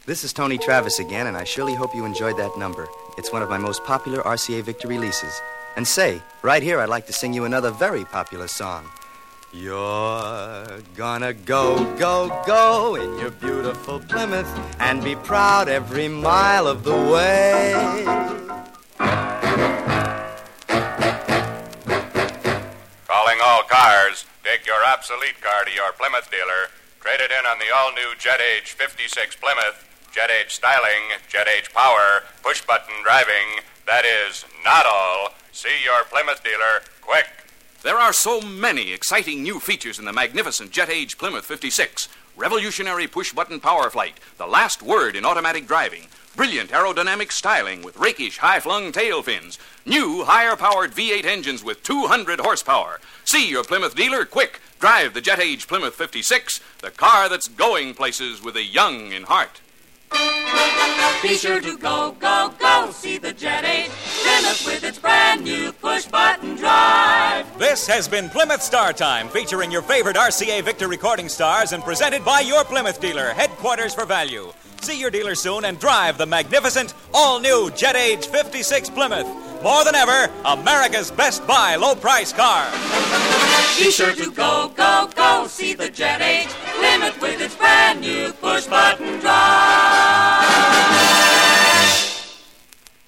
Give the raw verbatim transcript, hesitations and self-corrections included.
This is Tony Travis again, and I surely hope you enjoyed that number. It's one of my most popular R C A Victor releases. And say, right here I'd like to sing you another very popular song. You're gonna go, go, go in your beautiful Plymouth and be proud every mile of the way. Calling all cars. Take your obsolete car to your Plymouth dealer. Trade it in on the all-new Jet Age fifty-six Plymouth. Jet Age styling, Jet Age power, push-button driving. That is not all. See your Plymouth dealer, quick. There are so many exciting new features in the magnificent Jet Age Plymouth fifty-six. Revolutionary push-button power flight, the last word in automatic driving. Brilliant aerodynamic styling with rakish high-flung tail fins. New higher-powered V eight engines with two hundred horsepower. See your Plymouth dealer, quick. Drive the Jet Age Plymouth fifty-six, the car that's going places with the young in heart. Be sure to go, go, go, see the Jet Age Plymouth with its brand new push-button drive. This has been Plymouth Star Time, featuring your favorite R C A Victor recording stars and presented by your Plymouth dealer, headquarters for value. See your dealer soon and drive the magnificent, all-new Jet Age fifty-six Plymouth. More than ever, America's best buy low-price car. Be sure to go, go, go, see the Jet Age Plymouth with its brand new push-button drive.